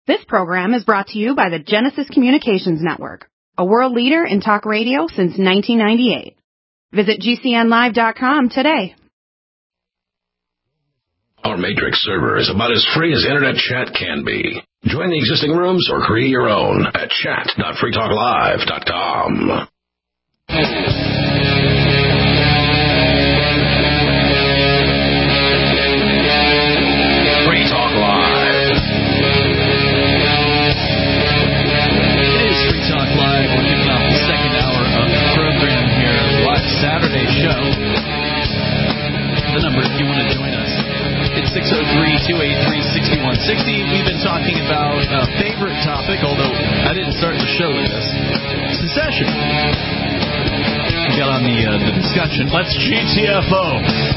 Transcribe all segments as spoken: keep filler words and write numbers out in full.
This program is brought to you by the Genesis Communications Network, a world leader in talk radio since nineteen ninety-eight. Visit G C N live dot com today. Our Matrix server is about as free as internet chat can be. Join the existing rooms or create your own at chat dot free talk live dot com. Free Talk Live. It is Free Talk Live. We're kicking off the second hour of the program here. Live Saturday show. The number if you want to join us. It's six oh three, two eight three, six one six oh. We've been talking about a favorite topic, although I didn't start the show with this. Secession. We got on the uh, the discussion. Let's G T F O.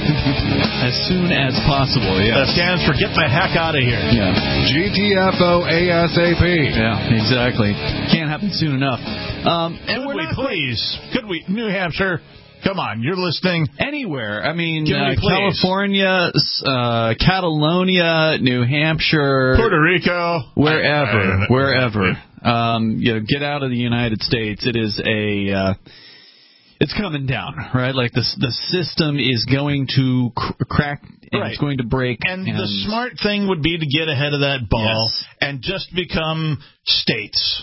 As soon as possible, yeah. That stands for get the heck out of here. Yeah. G T F O ASAP. Yeah, exactly. Can't happen soon enough. Um, and Could we're we not please? Could we, New Hampshire? Come on, you're listening. Anywhere. I mean, uh, California, uh, Catalonia, New Hampshire, Puerto Rico, wherever, wherever. Um, you know, get out of the United States. It is a, uh, it's coming down, right? Like the the system is going to cr- crack and right. It's going to break. And, and the smart thing would be to get ahead of that ball yes. and just become states.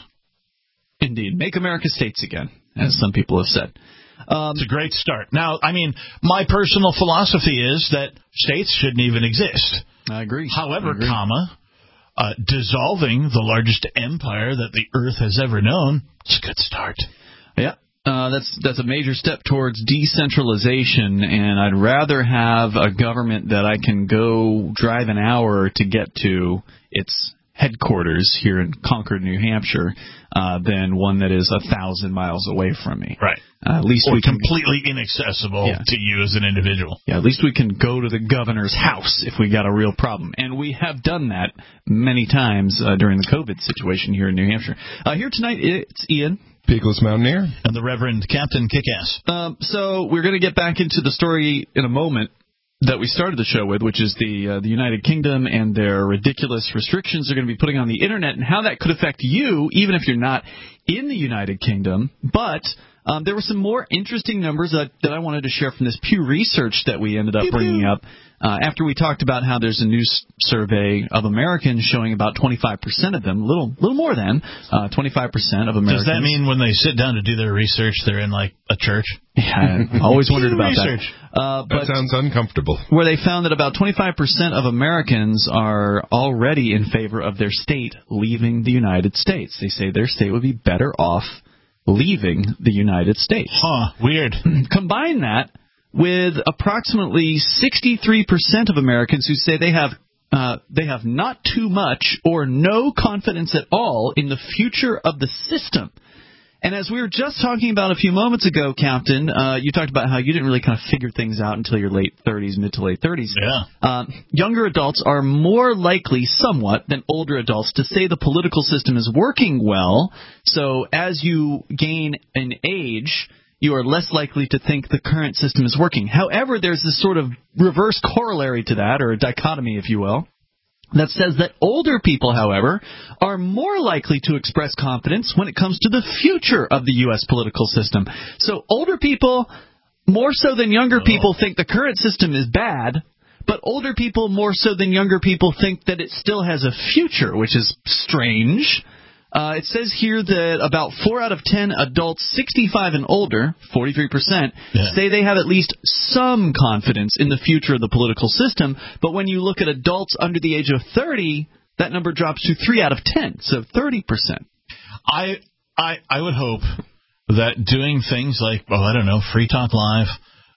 Indeed, make America states again, as some people have said. Um, it's a great start. Now, I mean, my personal philosophy is that states shouldn't even exist. I agree. However, I agree. comma, uh, dissolving the largest empire that the earth has ever known, it's a good start. Yeah, uh, that's that's a major step towards decentralization, and I'd rather have a government that I can go drive an hour to get to its headquarters here in Concord, New Hampshire, uh, than one that is a thousand miles away from me. Right. Uh, at least or we can, completely inaccessible yeah. to you as an individual. Yeah, at least we can go to the governor's house if we got a real problem. And we have done that many times uh, during the COVID situation here in New Hampshire. Uh, here tonight, it's Ian. Peakless Mountaineer. And the Reverend Captain Kickass. Um, so we're going to get back into the story in a moment that we started the show with, which is the uh, the United Kingdom and their ridiculous restrictions they're going to be putting on the Internet and how that could affect you, even if you're not in the United Kingdom. But um, there were some more interesting numbers that, that I wanted to share from this Pew Research that we ended up bringing up uh, after we talked about how there's a new s- survey of Americans showing about twenty-five percent of them, a little, little more than uh, twenty-five percent of Americans. Does that mean when they sit down to do their research, they're in, like, a church? Yeah, I always wondered about research. that. Uh, but that sounds uncomfortable. Where they found that about twenty-five percent of Americans are already in favor of their state leaving the United States. They say their state would be better off leaving the United States. Huh, weird. Combine that with approximately sixty-three percent of Americans who say they have uh, they have not too much or no confidence at all in the future of the system. And as we were just talking about a few moments ago, Captain, uh, you talked about how you didn't really kind of figure things out until your late thirties, mid to late thirties. Yeah. Uh, younger adults are more likely, somewhat, than older adults to say the political system is working well. So as you gain in age, you are less likely to think the current system is working. However, there's this sort of reverse corollary to that, or a dichotomy, if you will, that says that older people, however, are more likely to express confidence when it comes to the future of the U S political system. So older people, more so than younger oh. people, think the current system is bad, but older people, more so than younger people, think that it still has a future, which is strange. Uh, it says here that about four out of ten adults sixty-five and older, forty-three percent, yeah. say they have at least some confidence in the future of the political system. But when you look at adults under the age of thirty, that number drops to three out of ten, so thirty percent. I, I, I would hope that doing things like, well, I don't know, Free Talk Live,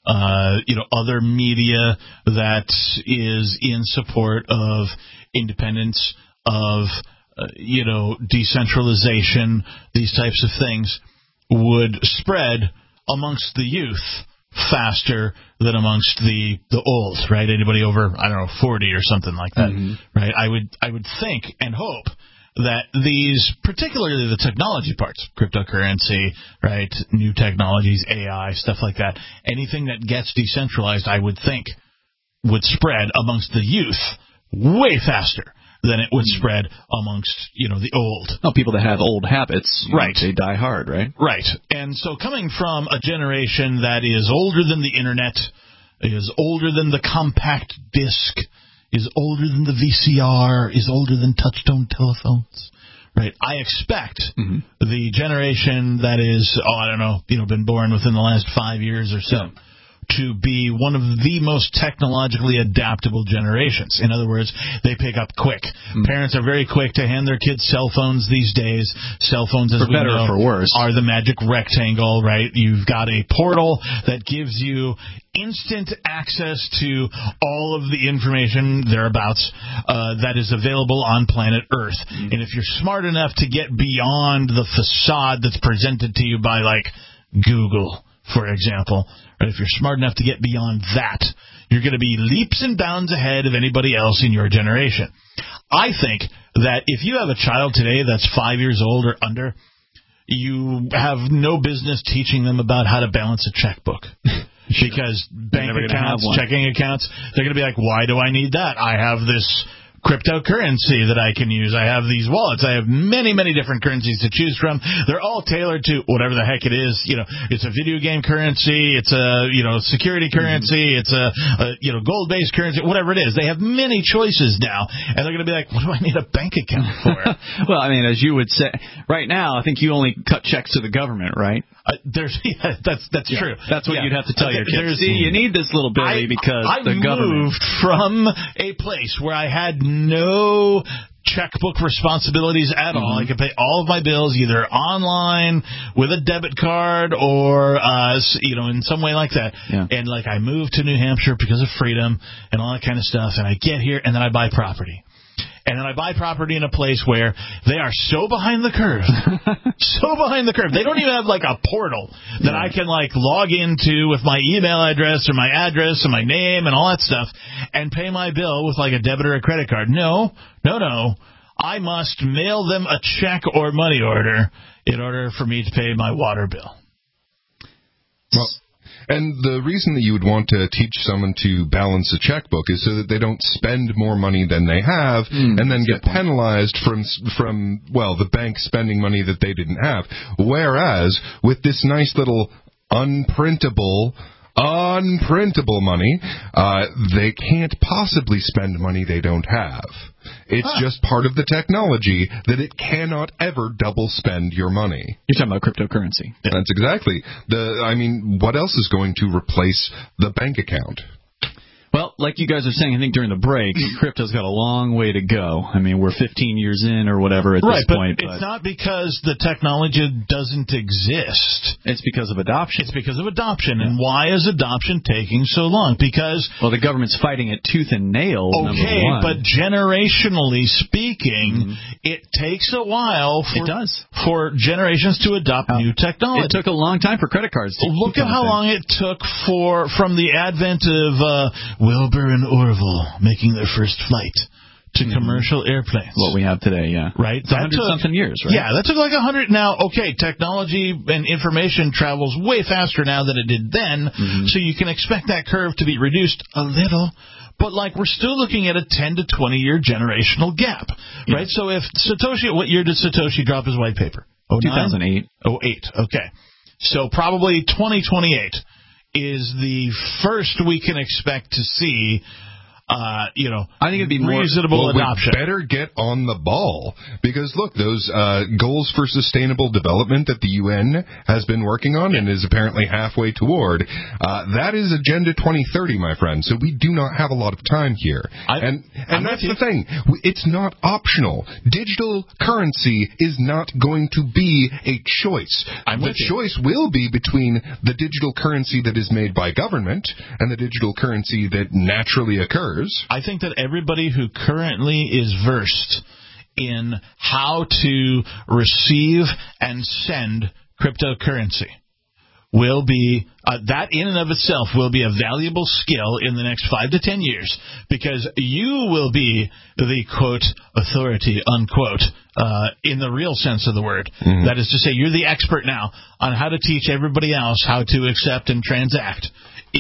uh, you know, other media that is in support of independence, of Uh, you know, decentralization, these types of things would spread amongst the youth faster than amongst the the old, right? Anybody over, I don't know, forty or something like that, mm-hmm. right? I would I would think and hope that these, particularly the technology parts, cryptocurrency, right, new technologies, A I, stuff like that, anything that gets decentralized, I would think would spread amongst the youth way faster than it would spread amongst, you know, the old. Oh, people that have old habits, right? Know, they die hard, right? Right. And so, coming from a generation that is older than the internet, is older than the compact disc, is older than the V C R, is older than touch-tone telephones. Right, I expect mm-hmm. the generation that is, oh, I don't know, you know, been born within the last five years or so, yeah. to be one of the most technologically adaptable generations. In other words, they pick up quick. Mm-hmm. Parents are very quick to hand their kids cell phones these days. Cell phones, as for we better know, or for worse, are the magic rectangle. Right, you've got a portal that gives you instant access to all of the information thereabouts uh, that is available on planet Earth. Mm-hmm. And if you're smart enough to get beyond the facade that's presented to you by, like, Google, for example, right, if you're smart enough to get beyond that, you're going to be leaps and bounds ahead of anybody else in your generation. I think that if you have a child today that's five years old or under, you have no business teaching them about how to balance a checkbook. Because bank accounts, checking accounts, they're going to be like, why do I need that? I have this cryptocurrency that I can use. I have these wallets. I have many, many different currencies to choose from. They're all tailored to whatever the heck it is. You know, it's a video game currency. It's a, you know, security currency. Mm-hmm. It's a, a, you know, gold-based currency, whatever it is. They have many choices now. And they're going to be like, what do I need a bank account for? Well, I mean, as you would say, right now, I think you only cut checks to the government, right? Uh, there's, yeah, that's that's yeah, true. That's what yeah. you'd have to tell uh, your kids. See, you need this little Billy I, because I the government. I moved from a place where I had no checkbook responsibilities at mm-hmm. all. I could pay all of my bills either online with a debit card or, uh, you know, in some way like that. Yeah. And, like, I moved to New Hampshire because of freedom and all that kind of stuff. And I get here and then I buy property. And then I buy property in a place where they are so behind the curve, so behind the curve. They don't even have, like, a portal that yeah. I can, like, log into with my email address or my address and my name and all that stuff and pay my bill with, like, a debit or a credit card. No, no, no. I must mail them a check or money order in order for me to pay my water bill. Well, and the reason that you would want to teach someone to balance a checkbook is so that they don't spend more money than they have mm, and then get penalized from, from, well, the bank spending money that they didn't have. Whereas, with this nice little unprintable, unprintable money, uh, they can't possibly spend money they don't have. It's huh. just part of the technology that it cannot ever double spend your money. You're talking about cryptocurrency. That's exactly. The. I mean, what else is going to replace the bank account? Well, like you guys are saying, I think during the break, crypto's got a long way to go. I mean, we're fifteen years in or whatever at right, this but point. It's but it's not because the technology doesn't exist. It's because of adoption. It's because of adoption. Yeah. And why is adoption taking so long? Because... Well, the government's fighting it tooth and nail, okay, number one. But generationally speaking, mm-hmm. it takes a while for, it does. for generations to adopt uh, new technology. It took a long time for credit cards to Look at how long it took for from the advent of... Uh, Wilbur and Orville making their first flight to mm-hmm. commercial airplanes. What we have today, yeah. Right? It's a hundred-something years, right? Yeah, that took like a hundred. Now, okay, technology and information travels way faster now than it did then, mm-hmm. so you can expect that curve to be reduced a little. But, like, we're still looking at a ten to twenty-year generational gap, right? Yeah. So if Satoshi, what year did Satoshi drop his white paper? oh two thousand eight. oh eight, okay. So probably twenty twenty-eight. Is the first we can expect to see, uh, you know, I think it'd be more reasonable well, adoption. We better get on the ball because look, those uh, goals for sustainable development that the U N has been working on and is apparently halfway toward. Uh, that is Agenda twenty thirty, my friend. So we do not have a lot of time here, I, and and that's the thing. It's not optional. Digital currency is not going to be a choice. I'm the choice you. will be between the digital currency that is made by government and the digital currency that naturally occurs. I think that everybody who currently is versed in how to receive and send cryptocurrency will be, uh, that in and of itself will be a valuable skill in the next five to ten years because you will be the, quote, authority, unquote, uh, in the real sense of the word. Mm-hmm. That is to say, you're the expert now on how to teach everybody else how to accept and transact in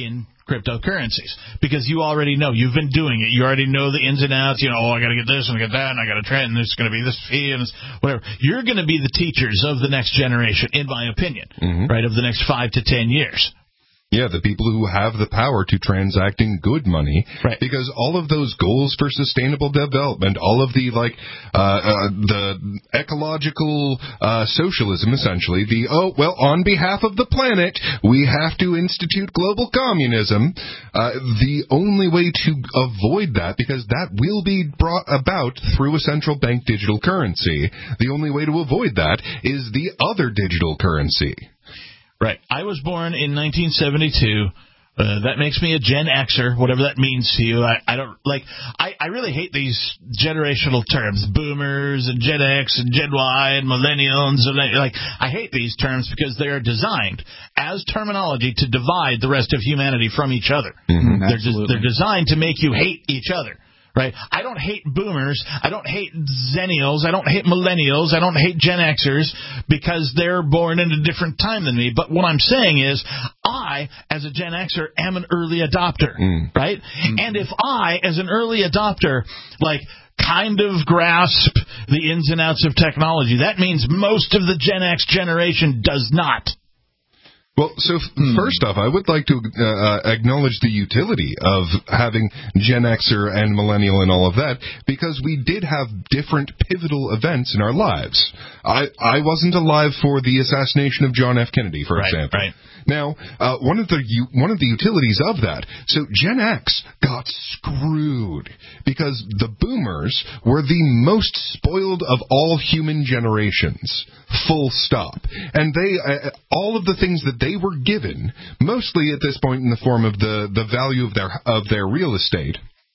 cryptocurrencies because you already know. You've been doing it. You already know the ins and outs. You know, oh, I got to get this and I got that and I got to trade and there's going to be this fee and this, whatever. You're going to be the teachers of the next generation, in my opinion, mm-hmm. right, of the next five to ten years. Yeah, the people who have the power to transact in good money, right. Because all of those goals for sustainable development, all of the like uh, uh, the ecological uh, socialism, essentially, the oh well, on behalf of the planet, we have to institute global communism. Uh, the only way to avoid that, because that will be brought about through a central bank digital currency. The only way to avoid that is the other digital currency. Right. I was born in nineteen seventy-two. Uh, that makes me a Gen Xer, whatever that means to you. I, I don't like. I, I really hate these generational terms, boomers and Gen X and Gen Y and millennials. And like, I hate these terms because they are designed as terminology to divide the rest of humanity from each other. Mm-hmm, they're, de- they're designed to make you hate each other. Right. I don't hate boomers. I don't hate zennials. I don't hate millennials. I don't hate Gen Xers because they're born in a different time than me. But what I'm saying is I, as a Gen Xer, am an early adopter. Mm. Right. Mm. And if I, as an early adopter, like, kind of grasp the ins and outs of technology, that means most of the Gen X generation does not. Well, so f- hmm. first off, I would like to uh, acknowledge the utility of having Gen Xer and Millennial and all of that, because we did have different pivotal events in our lives. I, I wasn't alive for the assassination of John F. Kennedy, for right, example. Right. Now, uh, one of the one of the utilities of that, so Gen X got screwed because the boomers were the most spoiled of all human generations, full stop. And they, uh, all of the things that they were given, mostly at this point in the form of the, the value of their of their real estate,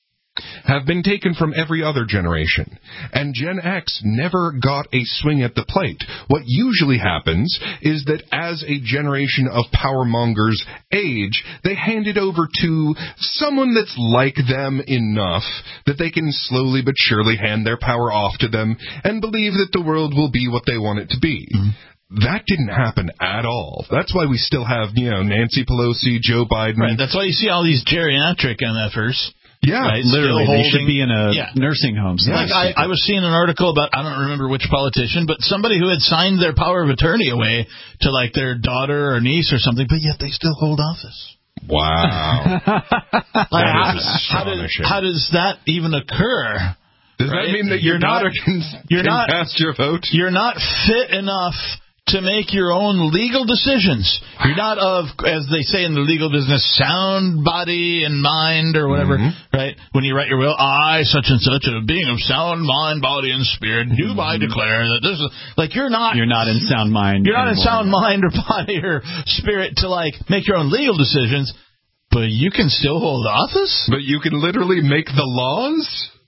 have been taken from every other generation. And Gen X never got a swing at the plate. What usually happens is that as a generation of power mongers age, they hand it over to someone that's like them enough that they can slowly but surely hand their power off to them and believe that the world will be what they want it to be. Mm-hmm. That didn't happen at all. That's why we still have, you know, Nancy Pelosi, Joe Biden. Right. That's why you see all these geriatric M F ers. Yeah, right, literally. Holding, they should be in a yeah. nursing home. Yeah. Like I, I was seeing an article about, I don't remember which politician, but somebody who had signed their power of attorney away to like their daughter or niece or something, but yet they still hold office. Wow. Like, how, how, does, how does that even occur? Does right? that mean that your you're daughter not, can, you're can not, cast your vote? You're not fit enough to make your own legal decisions. You're not of, as they say in the legal business, sound body and mind or whatever, mm-hmm. right? When you write your will, I, such and such, a being of sound mind, body, and spirit, do mm-hmm. I declare that this is, like, you're not... You're not in sound mind You're not anymore. in sound mind or body or spirit to, like, make your own legal decisions, but you can still hold office? But you can literally make the laws?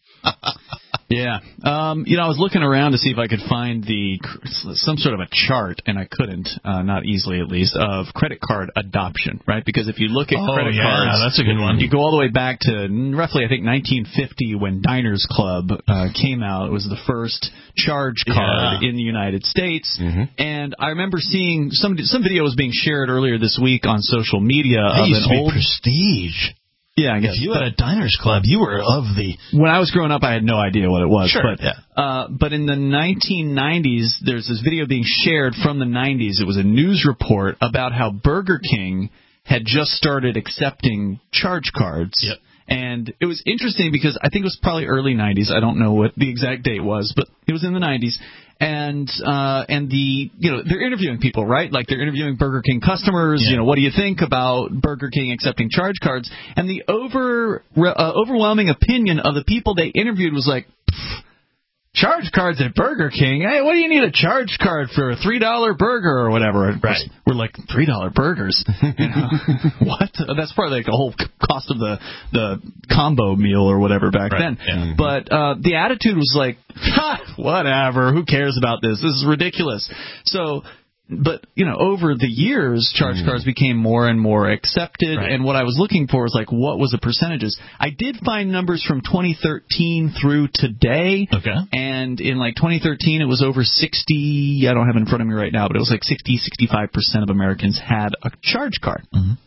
Yeah. Um, you know, I was looking around to see if I could find the some sort of a chart, and I couldn't, uh, not easily at least, of credit card adoption, right? Because if you look at oh, credit yeah, cards, that's a good one. You go all the way back to roughly, I think, nineteen fifty when Diners Club uh, came out. It was the first charge card yeah. in the United States. Mm-hmm. And I remember seeing some some video was being shared earlier this week on social media that of used an to be old Prestige. Yeah, I guess. If you had a Diners Club, you were of the... When I was growing up, I had no idea what it was. Sure, but, yeah. uh, but in the nineteen nineties, there's this video being shared from the nineties. It was a news report about how Burger King had just started accepting charge cards. Yep. And it was interesting because I think it was probably early nineties. I don't know what the exact date was, but it was in the nineties. And uh, and the you know they're interviewing people, right? Like they're interviewing Burger King customers. Yeah. You know, what do you think about Burger King accepting charge cards? And the over uh, overwhelming opinion of the people they interviewed was like, charge cards at Burger King? Hey, what do you need a charge card for? A three dollar burger or whatever? Right. We're like, three dollar burgers? You know, what? That's probably like the whole cost of the the combo meal or whatever back right. then. Yeah. But uh, the attitude was like, ha, whatever. Who cares about this? This is ridiculous. So. But, you know, over the years, charge mm. cards became more and more accepted, right. and what I was looking for was, like, what was the percentages? I did find numbers from twenty thirteen through today, okay. and in, like, twenty thirteen, it was over sixty, I don't have it in front of me right now, but it was like sixty, sixty-five percent of Americans had a charge card. Mm-hmm.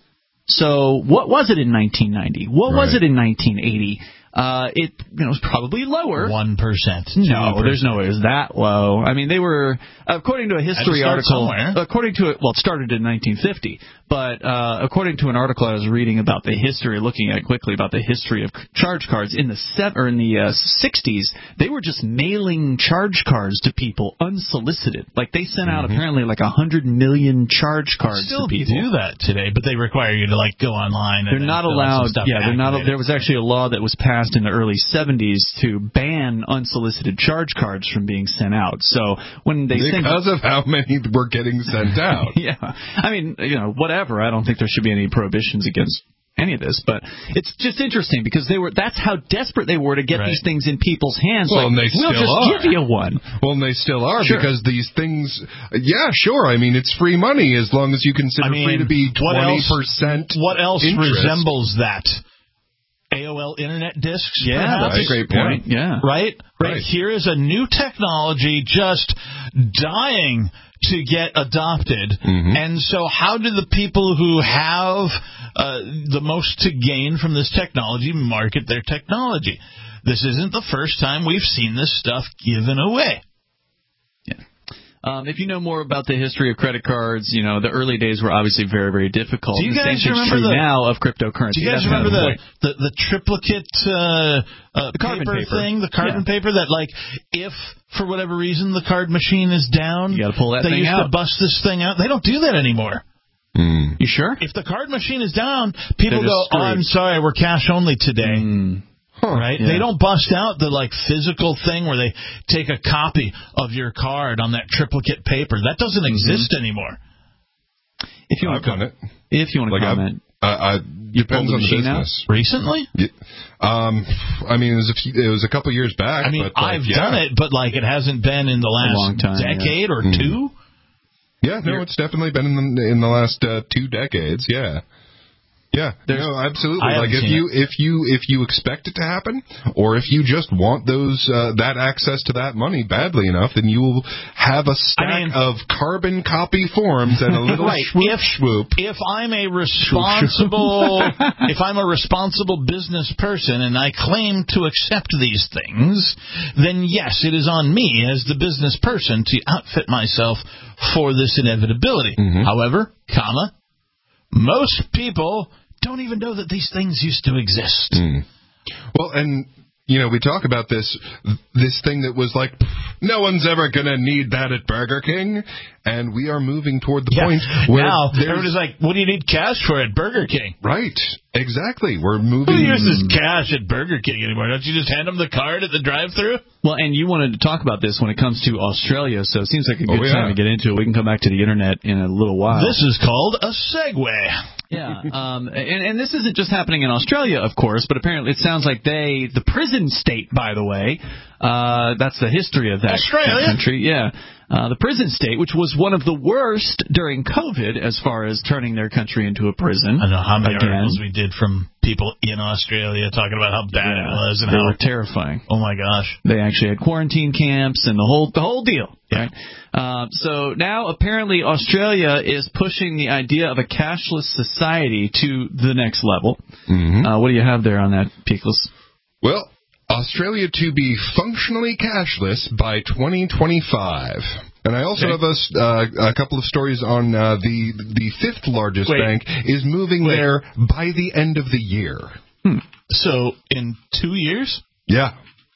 So what was it in nineteen ninety? What Right. was it in nineteen eighty? Uh, it you know, was probably lower. One percent. No, there's no way it was that low. I mean, they were, according to a history start article, somewhere. according to it, well, it started in nineteen fifty, but uh, according to an article I was reading about the history, looking at quickly about the history of charge cards in the se- or in the uh, sixties, they were just mailing charge cards to people unsolicited. Like they sent out Mm-hmm. apparently like a hundred million charge cards Still to people. do that today, but they require you to like go online. And They're then not fill out some allowed. stuff Yeah, to they're not. activate There it. was actually a law that was passed in the early seventies to ban unsolicited charge cards from being sent out. So when they send, Because of how many were getting sent out. yeah, I mean, you know, whatever. I don't think there should be any prohibitions against any of this, but it's just interesting because they were. That's how desperate they were to get Right. these things in people's hands. Well, like, and they we'll still just are. give you one. Well, and they still are Sure. because these things. Yeah, sure. I mean, it's free money as long as you consider I mean, free to be what twenty else- percent. What else interest. resembles that? A O L Internet discs? Yeah, perhaps? that's a great point. Yeah. Right? Right. Right. Here is a new technology just dying to get adopted. Mm-hmm. And so how do the people who have uh, the most to gain from this technology market their technology? This isn't the first time we've seen this stuff given away. Um, if you know more about the history of credit cards, you know the early days were obviously very, very difficult. Do you the guys same thing's remember true the- now of cryptocurrency? Do you guys That's kind remember of the, the, the triplicate uh, uh, The carbon paper, paper. thing, the carbon Yeah. paper that, like, if for whatever reason the card machine is down, You gotta pull that they thing used out. to bust this thing out. They don't do that anymore. Mm. You sure? If the card machine is down, people They're go, just oh, I'm sorry, we're cash only today. Mm. Right? Yeah. They don't bust out the like physical thing where they take a copy of your card on that triplicate paper. That doesn't Mm-hmm. exist anymore. If you want I've to done it. if you want to Like, I've- comment, I, I, You depends pulled the on the machine out? business. Recently? Yeah. Um, I mean, it was a few, it was a couple years back. I mean, but like, I've yeah. done it, but like it hasn't been in the last long time, yeah. decade or Mhm. two. Yeah, no, it's definitely been in the, in the last uh, two decades. Yeah. Yeah, There's- no, absolutely. I haven't Like if seen you if you if you expect it to happen, or if you just want those uh, that access to that money badly enough, then you will have a stack I mean- of carbon copy forms and a little Right. swoop If- swoop. If I'm a responsible, if I'm a responsible business person and I claim to accept these things, then yes, it is on me as the business person to outfit myself for this inevitability. Mhm. However, comma, most people don't even know that these things used to exist. Mm. Well, and you know, we talk about this this thing that was like, no one's ever gonna need that at Burger King, and we are moving toward the Yeah. point where Now, there's everybody's like, what do you need cash for at Burger King? right, exactly. We're Who moving. uses cash at Burger King anymore? Don't you just hand them the card at the drive-thru? well, and you wanted to talk about this when it comes to Australia, so it seems like a good Oh, yeah. time to get into it. We can come back to the internet in a little while. This is called a segue. Yeah, um, and, and this isn't just happening in Australia, of course, but apparently it sounds like they, the prison state, by the way, uh, that's the history of that, Australia? that country. Yeah, uh, the prison state, which was one of the worst during COVID as far as turning their country into a prison. I don't know how many Again. articles we did from people in Australia talking about how bad it was and they how, were terrifying. oh my gosh. They actually had quarantine camps and the whole the whole deal. Right? Uh, so now apparently Australia is pushing the idea of a cashless society to the next level. Mhm. Uh, what do you have there on that, Peakless? Well, Australia to be functionally cashless by twenty twenty-five. And I also Okay. have a, s- uh, a couple of stories on uh, the the fifth largest Wait. bank is moving Wait. there by the end of the year. So in two years? Yeah.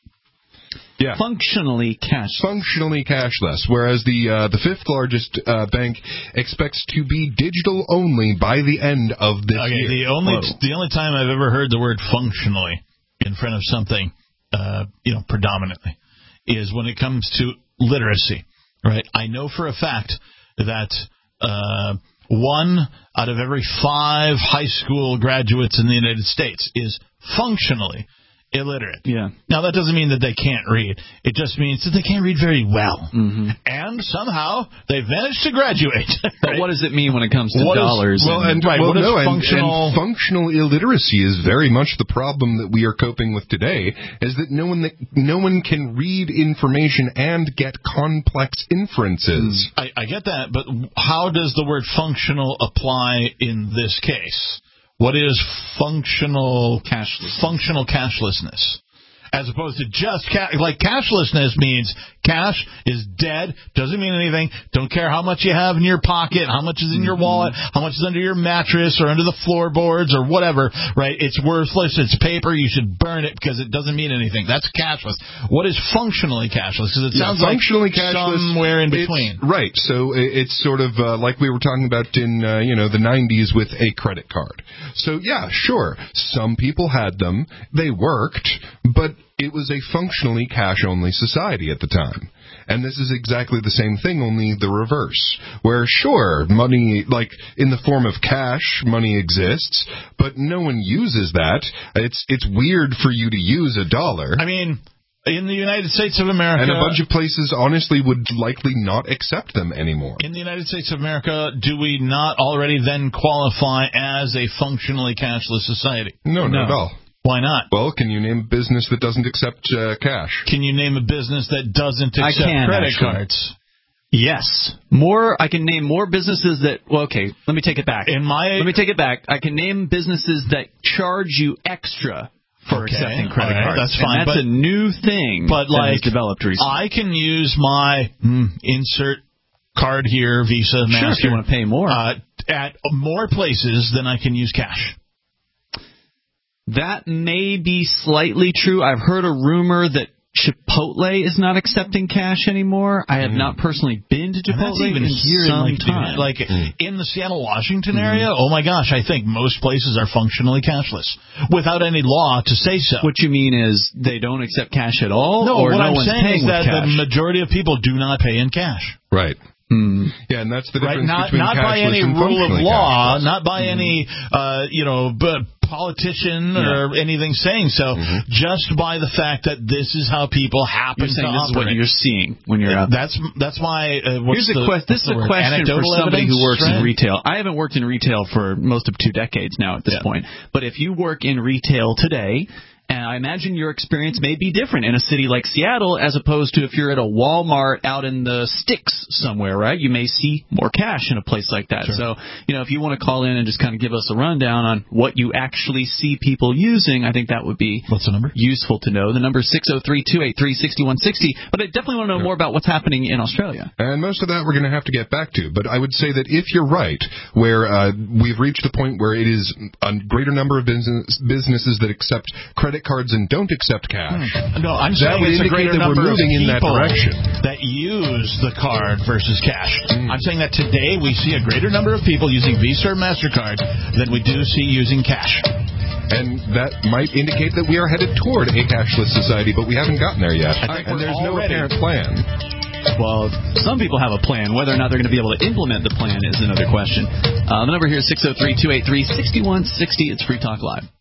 Yeah. Functionally cashless. Functionally cashless, whereas the uh, the fifth largest uh, bank expects to be digital only by the end of this Okay, year. the only Whoa. the only time I've ever heard the word functionally in front of something, uh, you know, predominantly, is when it comes to literacy. Right? I know for a fact that uh, one out of every five high school graduates in the United States is functionally illiterate. Yeah. Now, that doesn't mean that they can't read. It just means that they can't read very well. Mm-hmm. And somehow they've managed to graduate. But what does it mean when it comes to What is- dollars? Well, and, Right, well, what is no, and- functional- and functional illiteracy is very much the problem that we are coping with today. Is that no one that no one can read information and get complex inferences. I, I get that, but how does the word functional apply in this case? What is functional cashless? Functional cashlessness. As opposed to just cash. Like, cashlessness means cash is dead, doesn't mean anything, don't care how much you have in your pocket, how much is in your wallet, how much is under your mattress or under the floorboards or whatever, right? It's worthless, it's paper, you should burn it because it doesn't mean anything. That's cashless. What is functionally cashless? Because it yeah, sounds functionally like cashless, somewhere in between. Right, so it's sort of uh, like we were talking about in uh, you know the nineties with a credit card. So, yeah, sure, some people had them, they worked, but it was a functionally cash-only society at the time. And this is exactly the same thing, only the reverse. Where, sure, money, like, in the form of cash, money exists, but no one uses that. It's it's weird for you to use a dollar. I mean, in the United States of America... And a bunch of places, honestly, would likely not accept them anymore. In the United States of America, do we not already then qualify as a functionally cashless society? No, no. not at all. Why not? Well, can you name a business that doesn't accept uh, cash? Can you name a business that doesn't accept I can, credit actually. cards? Yes. More, I can name more businesses that, well, okay, let me take it back. In my, let me take it back. I can name businesses that charge you extra for okay, accepting credit right, cards. That's fine. And that's but, a new thing but that like, has developed recently. I can use my mm, insert card here, Visa, Master. Sure, if you want to pay more. Uh, at more places than I can use cash. That may be slightly true. I've heard a rumor that Chipotle is not accepting cash anymore. I have mm. not personally been to Chipotle even in here some in like, time. Like mm. in the Seattle, Washington area, mm. oh my gosh, I think most places are functionally cashless without any law to say so. What you mean is they don't accept cash at all? No, or what no I'm one's saying paying is that cash? the majority of people do not pay in cash. Right. Hmm. Yeah, and that's the right? difference not, between not by any and rule of law, cashless. not by mm-hmm. any, uh, you know, b- politician yeah. or anything saying so, mm-hmm. just by the fact that this is how people happen you're to saying this operate. is what you're seeing when you're out there. That's that's my. Uh, what's Here's the, a quest. This is a word? question Anecdotal for somebody evidence, who works right? in retail. I haven't worked in retail for most of two decades now at this yeah. point. But if you work in retail today, and I imagine your experience may be different in a city like Seattle as opposed to if you're at a Walmart out in the sticks somewhere, right? You may see more cash in a place like that. Sure. So, you know, if you want to call in and just kind of give us a rundown on what you actually see people using, I think that would be What's the number? useful to know. The number is six oh three, two eight three, six one six oh. But I definitely want to know sure. more about what's happening in Australia. And most of that we're going to have to get back to. But I would say that if you're right, where uh, we've reached the point where it is a greater number of business, businesses that accept credit cards and don't accept cash. Hmm. No, I'm that saying would it's a indicate greater that we're number moving of in that people direction. that use the card versus cash. Mm. I'm saying that today we see a greater number of people using Visa or MasterCard than we do see using cash. And that might indicate that we are headed toward a cashless society, but we haven't gotten there yet. I think and we're there's no already- apparent plan. Well, some people have a plan. Whether or not they're going to be able to implement the plan is another question. Uh, the number here is six oh three, two eight three, six one six oh. It's Free Talk Live.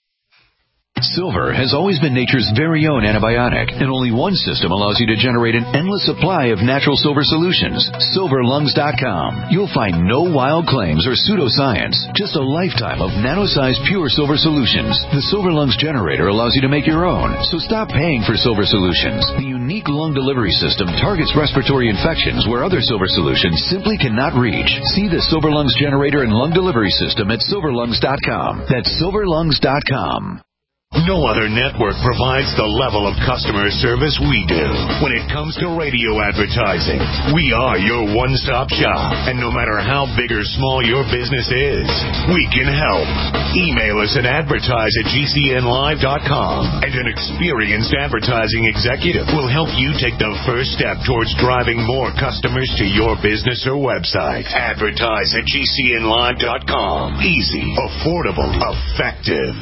Silver has always been nature's very own antibiotic, and only one system allows you to generate an endless supply of natural silver solutions. silver lungs dot com. You'll find no wild claims or pseudoscience, just a lifetime of nano-sized pure silver solutions. The Silver Lungs generator allows you to make your own, so stop paying for silver solutions. The unique lung delivery system targets respiratory infections where other silver solutions simply cannot reach. See the Silver Lungs generator and lung delivery system at silver lungs dot com. That's silver lungs dot com. No other network provides the level of customer service we do. When it comes to radio advertising, we are your one-stop shop. And no matter how big or small your business is, we can help. Email us at advertise at g c n live dot com, and an experienced advertising executive will help you take the first step towards driving more customers to your business or website. Advertise at g c n live dot com. Easy, affordable, effective.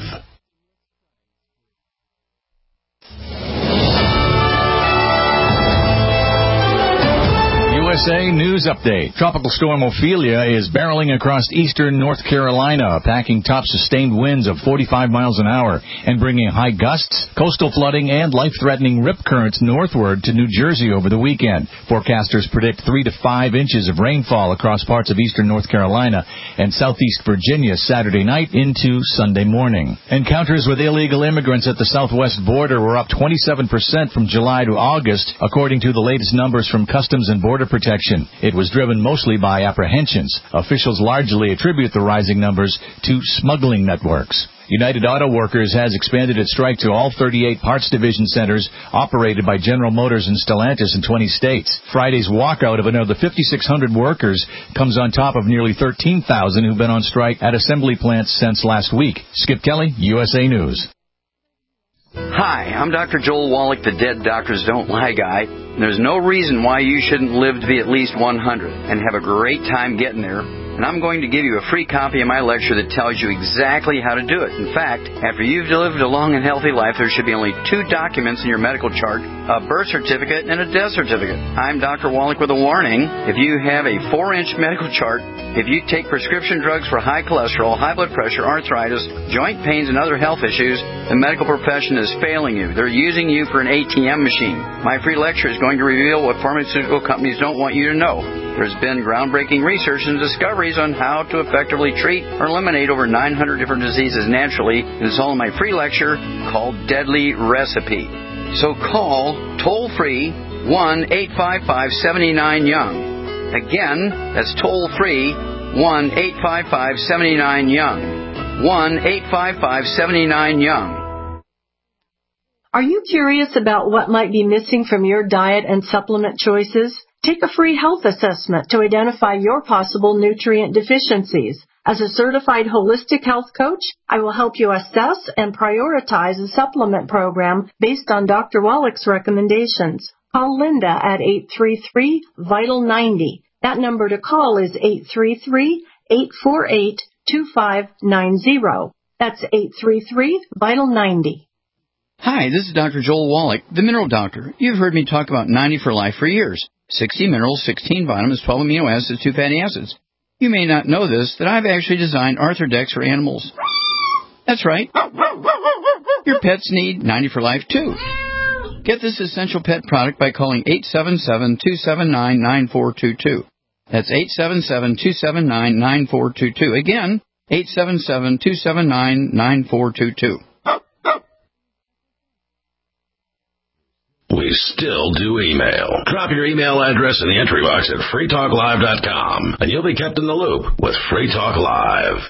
U S A News Update. Tropical storm Ophelia is barreling across eastern North Carolina, packing top sustained winds of forty-five miles an hour and bringing high gusts, coastal flooding, and life-threatening rip currents northward to New Jersey over the weekend. Forecasters predict three to five inches of rainfall across parts of eastern North Carolina and southeast Virginia Saturday night into Sunday morning. Encounters with illegal immigrants at the southwest border were up twenty-seven percent from July to August, according to the latest numbers from Customs and Border Protection protection. It was driven mostly by apprehensions. Officials largely attribute the rising numbers to smuggling networks. United Auto Workers has expanded its strike to all thirty-eight parts division centers operated by General Motors and Stellantis in twenty states. Friday's walkout of another fifty-six hundred workers comes on top of nearly thirteen thousand who've been on strike at assembly plants since last week. Skip Kelly, U S A News. Hi, I'm Doctor Joel Wallach, the Dead Doctors Don't Lie guy. There's no reason why you shouldn't live to be at least one hundred and have a great time getting there. And I'm going to give you a free copy of my lecture that tells you exactly how to do it. In fact, after you've lived a long and healthy life, there should be only two documents in your medical chart, a birth certificate and a death certificate. I'm Doctor Wallach with a warning. If you have a four-inch medical chart, if you take prescription drugs for high cholesterol, high blood pressure, arthritis, joint pains, and other health issues, the medical profession is failing you. They're using you for an A T M machine. My free lecture is going to reveal what pharmaceutical companies don't want you to know. There's been groundbreaking research and discoveries on how to effectively treat or eliminate over nine hundred different diseases naturally. It's all in my free lecture called Deadly Recipe. So call toll-free one eight five five, seven nine, young. Again, that's toll-free one eight five five, seven nine, young. one eight five five, seven nine, young. Are you curious about what might be missing from your diet and supplement choices? Take a free health assessment to identify your possible nutrient deficiencies. As a certified holistic health coach, I will help you assess and prioritize a supplement program based on Doctor Wallach's recommendations. Call Linda at eight three three, vital ninety. That number to call is eight three three, eight four eight, two five nine zero. That's eight three three, vital ninety. Hi, this is Doctor Joel Wallach, the Mineral Doctor. You've heard me talk about ninety for Life for years. sixty minerals, sixteen vitamins, twelve amino acids, two fatty acids. You may not know this, that I've actually designed Arthrodex for animals. That's right. Your pets need ninety for Life, too. Get this essential pet product by calling eight seven seven, two seven nine, nine four two two. That's eight seven seven, two seven nine, nine four two two. Again, eight seven seven, two seven nine, nine four two two. We still do email. Drop your email address in the entry box at free talk live dot com, and you'll be kept in the loop with Free Talk Live.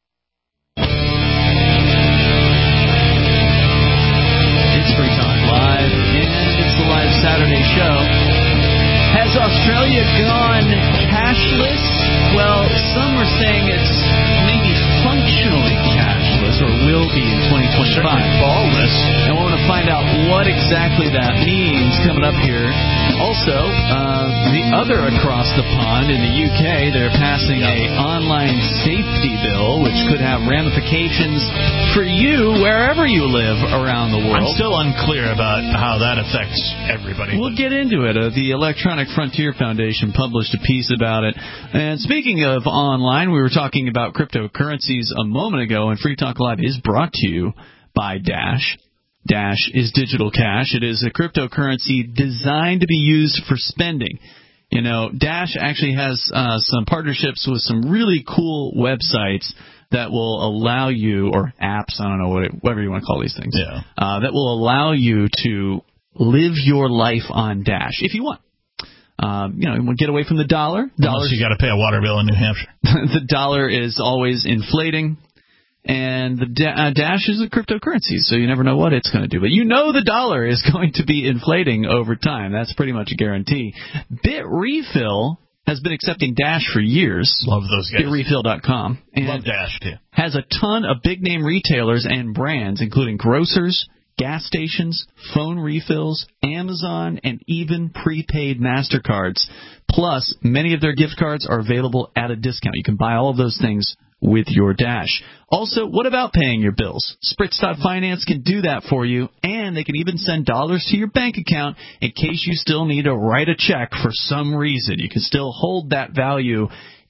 It's Free Talk Live, and it's the live Saturday show. Has Australia gone cashless? Well, some are saying it's maybe functionally cashless, or will be in twenty twenty-five. Ballless. And we're going to find out what exactly that means coming up here. Also, uh, the other across the pond in the U K, they're passing a online safety bill, which could have ramifications for you wherever you live around the world. I'm still unclear about how that affects everybody. We'll get into it. Uh, the Electronic Frontier Foundation published a piece about it. And speaking of online, we were talking about cryptocurrencies a moment ago, and Free Talk Live is brought to you by Dash. Dash is digital cash. It is a cryptocurrency designed to be used for spending. You know, Dash actually has uh, some partnerships with some really cool websites that will allow you, or apps, I don't know, what it, whatever you want to call these things, yeah. uh, that will allow you to live your life on Dash if you want. Um, you know, get away from the dollar. Unless you got to pay a water bill in New Hampshire. The dollar is always inflating. And the da- uh, Dash is a cryptocurrency, so you never know what it's going to do. But you know the dollar is going to be inflating over time. That's pretty much a guarantee. BitRefill has been accepting Dash for years. Love those guys. Bit refill dot com. Love Dash, too. Has a ton of big-name retailers and brands, including grocers, gas stations, phone refills, Amazon, and even prepaid MasterCards. Plus, many of their gift cards are available at a discount. You can buy all of those things with your Dash. Also, what about paying your bills? Spritz dot Finance can do that for you, and they can even send dollars to your bank account in case you still need to write a check for some reason. You can still hold that value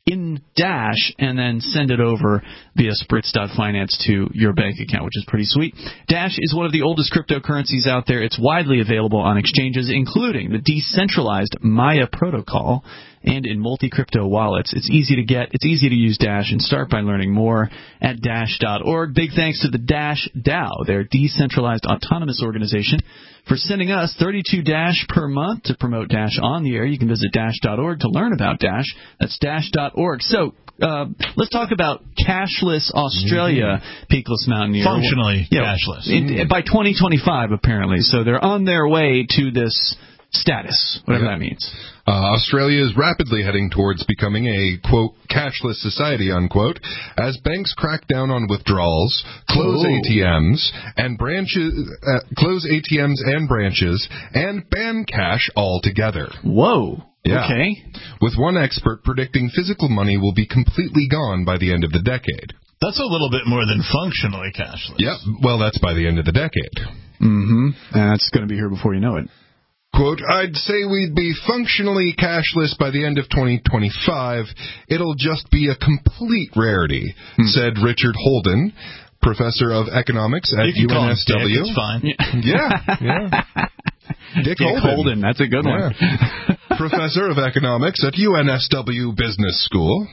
in Dash and then send it over via Spritz dot finance to your bank account, which is pretty sweet. Dash is one of the oldest cryptocurrencies out there. It's widely available on exchanges, including the decentralized Maya protocol and in multi-crypto wallets. It's easy to get, it's easy to use Dash, and start by learning more at dash dot org. Big thanks to the Dash DAO, their decentralized autonomous organization, for sending us thirty-two Dash per month to promote Dash on the air. You can visit dash dot org to learn about Dash. That's dash dot org. So, uh, let's talk about cashless Australia, mm-hmm. Peakless Mountaineer. Functionally yeah, cashless. It, by twenty twenty-five, apparently. So they're on their way to this status, whatever yeah. that means. Uh, Australia is rapidly heading towards becoming a, quote, cashless society, unquote, as banks crack down on withdrawals, close oh. A T Ms and branches, uh, close A T Ms and branches, and ban cash altogether. Whoa. Yeah. Okay. With one expert predicting physical money will be completely gone by the end of the decade. That's a little bit more than functionally cashless. Yeah, well, that's by the end of the decade. Mm-hmm. And that's going to be here before you know it. Quote, I'd say we'd be functionally cashless by the end of twenty twenty-five. It'll just be a complete rarity, hmm. said Richard Holden, professor of economics at you can U N S W. Dick, it's fine. Yeah, yeah. Dick, Dick Holden. Holden. That's a good yeah. one. Professor of economics at U N S W Business School.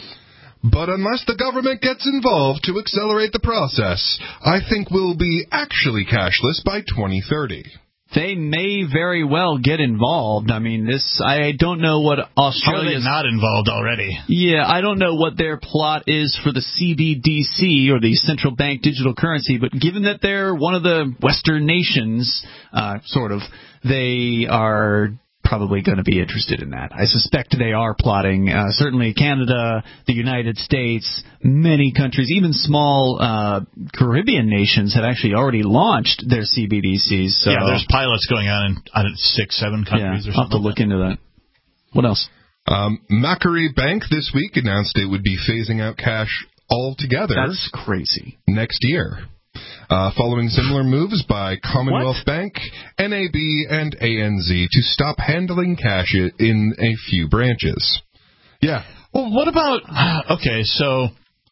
But unless the government gets involved to accelerate the process, I think we'll be actually cashless by twenty thirty. They may very well get involved. I mean, this, I don't know what Australia's... How are they not involved already? Yeah, I don't know what their plot is for the C B D C, or the central bank digital currency, but given that they're one of the Western nations, uh, sort of, they are probably going to be interested in that. I suspect they are plotting. Uh, certainly Canada, the United States, many countries, even small uh, Caribbean nations have actually already launched their C B D Cs. So. Yeah, there's pilots going on in I don't know, six, seven countries yeah, or something. I'll have to look into that. What else? Um, Macquarie Bank this week announced it would be phasing out cash altogether. That's crazy. Next year. Uh, following similar moves by Commonwealth what? Bank, N A B, and A N Z to stop handling cash in a few branches. Yeah. Well, what about... Okay, so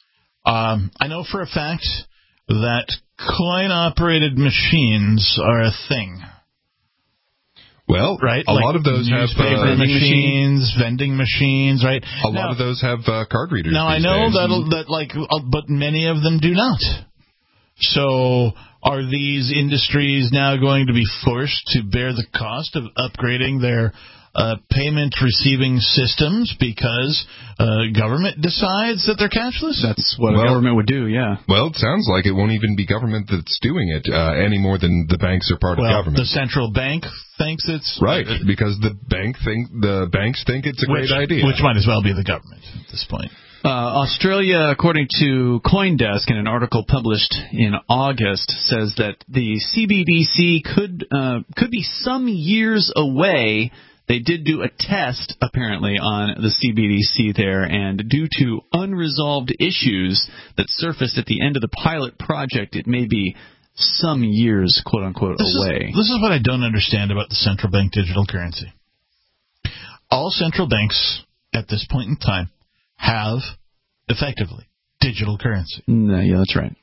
um, I know for a fact that coin-operated machines are a thing. Well, right? a like lot of those have uh, machines, vending machines, right? A now, lot of those have uh, card readers. Now I know that that like, uh, but many of them do not. So are these industries now going to be forced to bear the cost of upgrading their uh, payment receiving systems because uh, government decides that they're cashless? That's what well, a government would do, yeah. Well, it sounds like it won't even be government that's doing it uh, any more than the banks are part well, of government. The central bank thinks it's right uh, because the bank think the banks think it's a which, great idea, which might as well be the government at this point. Uh, Australia, according to CoinDesk, in an article published in August, says that the C B D C could uh, could be some years away. They did do a test, apparently, on the C B D C there, and due to unresolved issues that surfaced at the end of the pilot project, it may be some years, quote-unquote, this away. Is, this is what I don't understand about the central bank digital currency. All central banks, at this point in time, have, effectively, digital currency. No, yeah, that's right.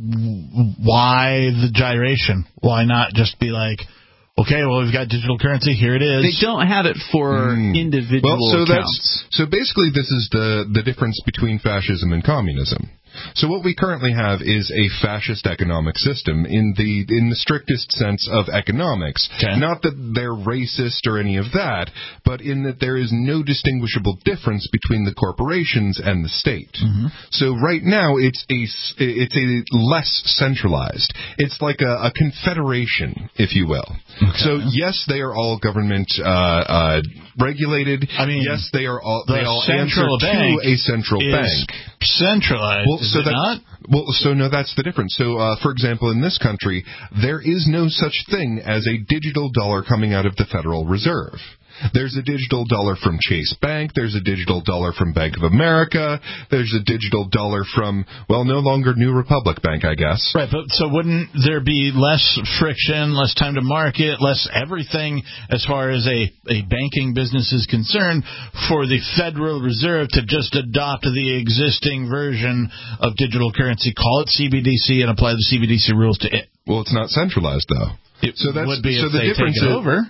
Why the gyration? Why not just be like, okay, well, we've got digital currency, here it is. They don't have it for mm. individual well, so accounts. That's, so basically this is the, the difference between fascism and communism. So what we currently have is a fascist economic system in the in the strictest sense of economics. Okay. Not that they're racist or any of that, but in that there is no distinguishable difference between the corporations and the state. Mm-hmm. So right now it's a it's a less centralized. It's like a, a confederation, if you will. Okay. So yes, they are all government uh, uh, regulated. I mean, yes, they are all the they all answer to a central is bank. Centralized. Well, is so it that, not? Well, so no, that's the difference. So, uh, for example, in this country, there is no such thing as a digital dollar coming out of the Federal Reserve. There's a digital dollar from Chase Bank. There's a digital dollar from Bank of America. There's a digital dollar from, well, no longer New Republic Bank, I guess. Right, but so wouldn't there be less friction, less time to market, less everything as far as a, a banking business is concerned for the Federal Reserve to just adopt the existing version of digital currency, call it C B D C, and apply the C B D C rules to it? Well, it's not centralized, though. It so that's, would be so if the they difference take it is, over.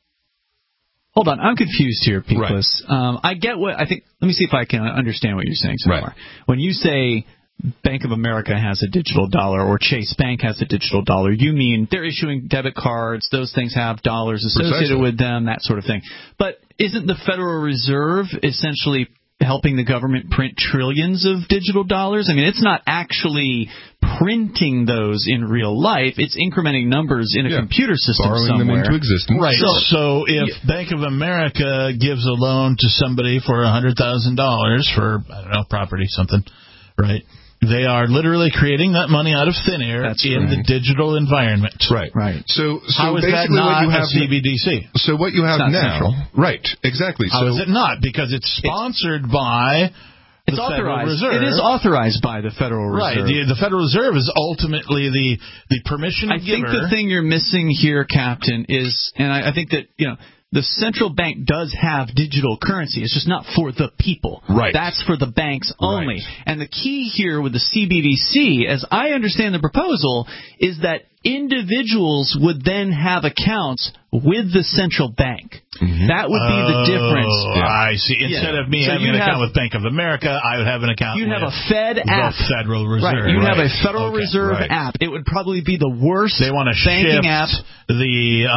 Hold on, I'm confused here, Peakless. Right. Um, I get what I think. Let me see if I can understand what you're saying so right. far. When you say Bank of America has a digital dollar or Chase Bank has a digital dollar, you mean they're issuing debit cards, those things have dollars associated Precisely. with them, that sort of thing. But isn't the Federal Reserve essentially helping the government print trillions of digital dollars? I mean, it's not actually printing those in real life. It's incrementing numbers in a yeah. computer system Borrowing somewhere. them into existence. Right. So, So if yeah. Bank of America gives a loan to somebody for one hundred thousand dollars for, I don't know, property, something, right? They are literally creating that money out of thin air That's in right. the digital environment. Right. Right. So, so How is that basically not what you have a C B D C? So what you have It's not now, central. right? Exactly. How so is it not? Because it's sponsored by the It's Federal authorized. Reserve. It is authorized by the Federal Right. Reserve. The, the Federal Reserve is ultimately the the permission I giver. think the thing you're missing here, Captain, is, and I, I think that, you know, the central bank does have digital currency. It's just not for the people. Right. That's for the banks only. Right. And the key here with the C B D C, as I understand the proposal, is that individuals would then have accounts with the central bank. Mm-hmm. That would be the oh, difference. Yeah. I see. Instead yeah. of me so having an have, account with Bank of America, I would have an account you'd with have a Fed the app. Federal Reserve. Right. You'd right. have a Federal okay. Reserve right. app. It would probably be the worst they want to banking shift app. the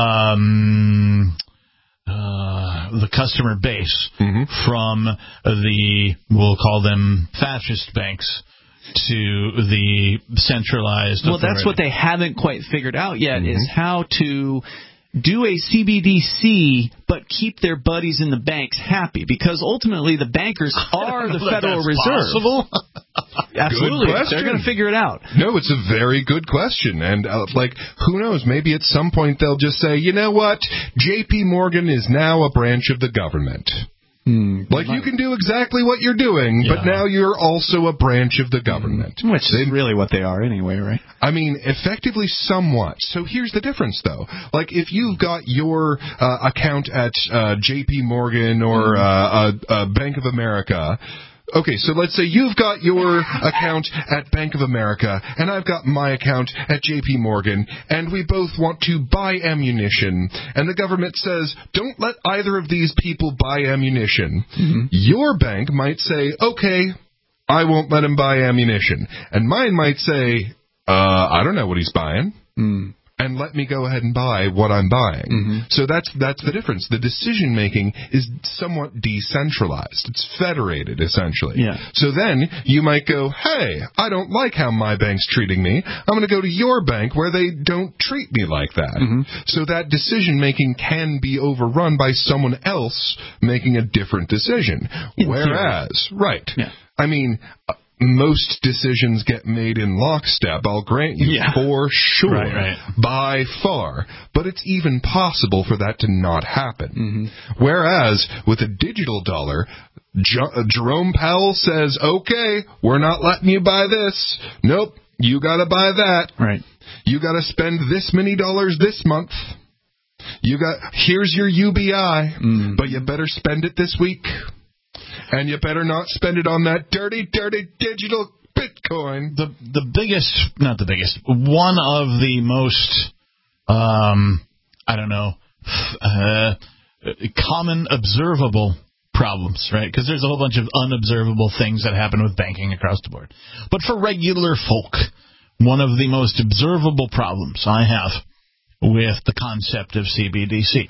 um, uh, the customer base mm-hmm. from the, we'll call them fascist banks, to the centralized Well, authority. that's what they haven't quite figured out yet, mm-hmm. is how to do a C B D C but keep their buddies in the banks happy, because ultimately the bankers are the Federal Reserve. Possible? Absolutely. Good question. They're going to figure it out. No, it's a very good question. And, uh, like, who knows? Maybe at some point they'll just say, you know what? J P Morgan is now a branch of the government. Hmm. Like, you can do exactly what you're doing, Yeah. but now you're also a branch of the government. Which is really what they are anyway, right? I mean, effectively somewhat. So here's the difference, though. Like, if you've got your uh, account at uh, J P Morgan or uh, uh, uh, Bank of America... Okay, so let's say you've got your account at Bank of America, and I've got my account at J P Morgan, and we both want to buy ammunition, and the government says, don't let either of these people buy ammunition. Mm-hmm. Your bank might say, okay, I won't let him buy ammunition. And mine might say, uh, I don't know what he's buying. Mm. And let me go ahead and buy what I'm buying. Mm-hmm. So that's that's the difference. The decision making is somewhat decentralized. It's federated, essentially. Yeah. So then you might go, hey, I don't like how my bank's treating me. I'm going to go to your bank where they don't treat me like that. Mm-hmm. So that decision making can be overrun by someone else making a different decision. In Whereas, theory. right. Yeah. I mean... most decisions get made in lockstep, I'll grant you, yeah. for sure, right, right. by far. But it's even possible for that to not happen. Mm-hmm. Whereas, with a digital dollar, J- Jerome Powell says, okay, we're not letting you buy this. Nope, you gotta buy that. Right. You gotta spend this many dollars this month. You got, here's your U B I, mm. but you better spend it this week. And you better not spend it on that dirty, dirty digital Bitcoin. The the biggest, not the biggest, one of the most, um, I don't know, uh, common observable problems, right? Because there's a whole bunch of unobservable things that happen with banking across the board. But for regular folk, one of the most observable problems I have with the concept of C B D C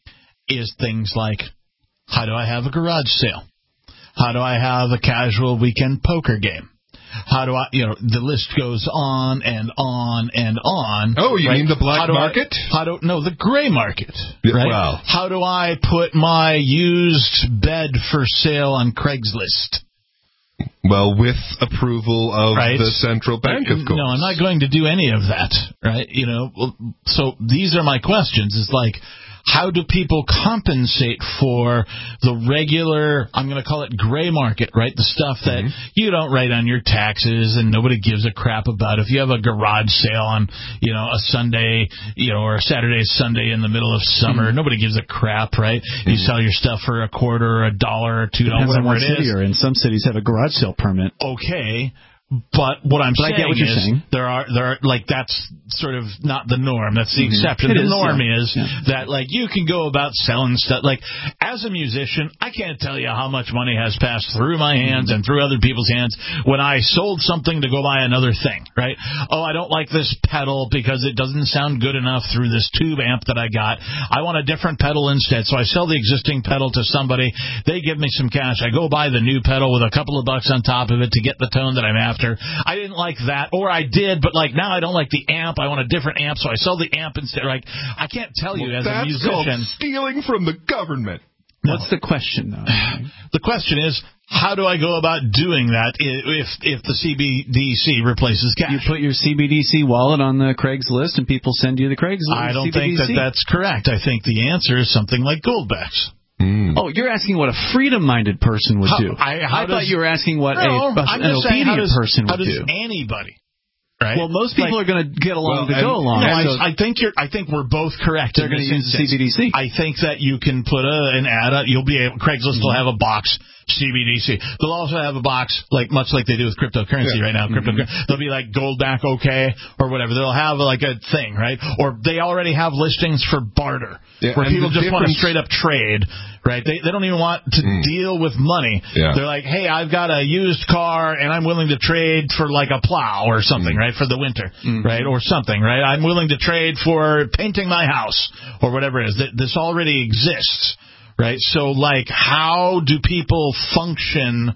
is things like, how do I have a garage sale? How do I have a casual weekend poker game? How do I, you know, the list goes on and on and on. Oh, you right? mean the black how market? I, how do, no, the gray market, yeah, right? Wow. How do I put my used bed for sale on Craigslist? Well, with approval of right. the central bank, of course. No, I'm not going to do any of that, right? You know, so these are my questions. It's like, how do people compensate for the regular, I'm going to call it gray market, right? The stuff that mm-hmm. you don't write on your taxes and nobody gives a crap about. If you have a garage sale on, you know, a Sunday, you know, or a Saturday, Sunday in the middle of summer, mm-hmm. nobody gives a crap, right? Mm-hmm. You sell your stuff for a quarter or a dollar or two dollars, whatever it is. Or in some cities have a garage sale permit. Okay. But what I'm but saying I get what you're is saying. there are there are like that's sort of not the norm. That's the mm-hmm. exception. It the is, norm yeah. is yeah. that like you can go about selling stuff. Like as a musician, I can't tell you how much money has passed through my hands mm-hmm. and through other people's hands when I sold something to go buy another thing. Right? Oh, I don't like this pedal because it doesn't sound good enough through this tube amp that I got. I want a different pedal instead. So I sell the existing pedal to somebody. They give me some cash. I go buy the new pedal with a couple of bucks on top of it to get the tone that I'm after. I didn't like that, or I did, but like now I don't like the amp. I want a different amp, so I sell the amp instead. Like I can't tell you well, as a musician. That's called stealing from the government. What's no. the question, though? The question is, how do I go about doing that if if the C B D C replaces cash? You put your C B D C wallet on the Craigslist, and people send you the Craigslist. I don't C B D C. think that that's correct. I think the answer is something like Goldbacks. Mm. Oh, you're asking what a freedom-minded person would how, do. I, I thought does, you were asking what no, a, a, an obedient does, person would do. How does do. anybody? Right? Well, most people like, are going to get along well, to go along. No, so I, I think you're. I think we're both correct. They're going to use the C B D C. I think that you can put a, an ad. Up, you'll be able. Craigslist mm-hmm. will have a box. C B D C. They'll also have a box, like much like they do with cryptocurrency yeah. right now. Crypto, mm-hmm. They'll be like Goldback OK or whatever. They'll have like a thing, right? Or they already have listings for barter, yeah, where people just want to straight up trade, right? They they don't even want to mm. deal with money. Yeah. They're like, hey, I've got a used car and I'm willing to trade for like a plow or something, mm. right, for the winter, mm. right, or something, right? I'm willing to trade for painting my house or whatever it is. This already exists. Right, so like, how do people function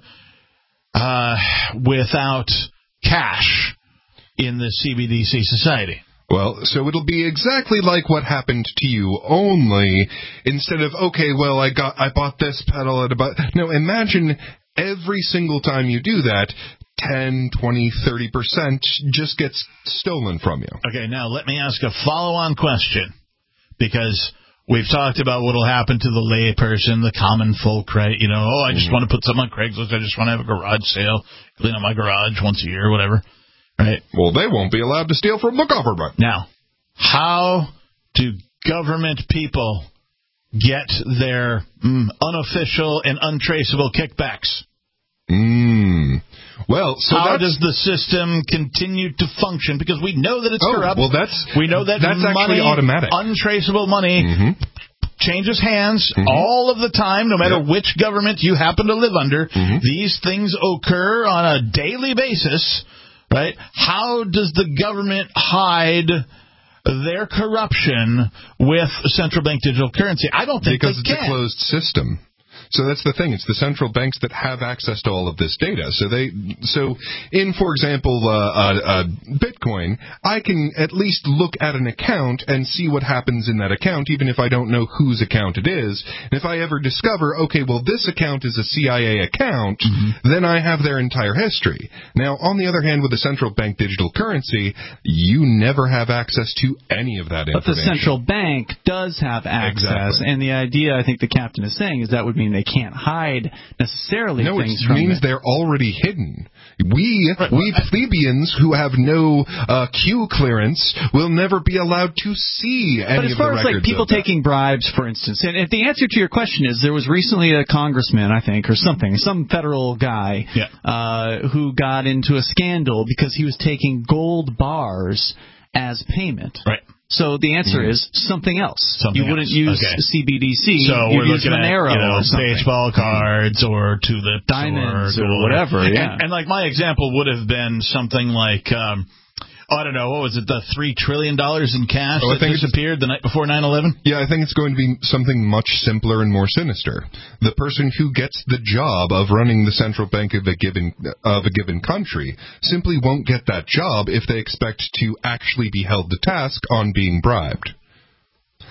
uh, without cash in the C B D C society? Well, so it'll be exactly like what happened to you, only instead of, okay, well, I got, I bought this pedal at about, no, imagine every single time you do that, ten, twenty, thirty percent just gets stolen from you. Okay, now let me ask a follow-on question, because we've talked about what will happen to the lay person, the common folk, right? You know, oh, I just mm-hmm. want to put something on Craigslist. I just want to have a garage sale, clean up my garage once a year or whatever, right? Well, they won't be allowed to steal from the government. Now, how do government people get their mm, unofficial and untraceable kickbacks? Mm. Well, so how that's, does the system continue to function? Because we know that it's oh, corrupt. Well, that's we know that that's money, actually automatic. Untraceable money mm-hmm. changes hands mm-hmm. all of the time, no matter yep. which government you happen to live under. Mm-hmm. These things occur on a daily basis, right? How does the government hide their corruption with central bank digital currency? I don't think because they it's can. a closed system. So that's the thing. It's the central banks that have access to all of this data. So they, so in, for example, uh, uh, uh, Bitcoin, I can at least look at an account and see what happens in that account, even if I don't know whose account it is. And if I ever discover, okay, well, this account is a C I A account, mm-hmm. then I have their entire history. Now, on the other hand, with the central bank digital currency, you never have access to any of that information. But the central bank does have access, exactly. and the idea, I think the captain is saying, is that would mean they can't hide necessarily no, things it from means it. they're already hidden. We, right, we plebeians who have no uh, Q clearance will never be allowed to see any of the records. But as far as like people taking bribes, for instance, and if the answer to your question is there was recently a congressman, I think, or something, some federal guy yeah. uh, who got into a scandal because he was taking gold bars as payment. Right. So the answer mm. is something else. Something you wouldn't else. use okay. C B D C. So You'd we're use looking Monero at you know, or baseball cards or tulips diamonds or, or whatever. Yeah. And, and like my example would have been something like. Um, I don't know, what was it, the three trillion dollars in cash oh, that disappeared the night before nine eleven? Yeah, I think it's going to be something much simpler and more sinister. The person who gets the job of running the central bank of a given of a given country simply won't get that job if they expect to actually be held to task on being bribed.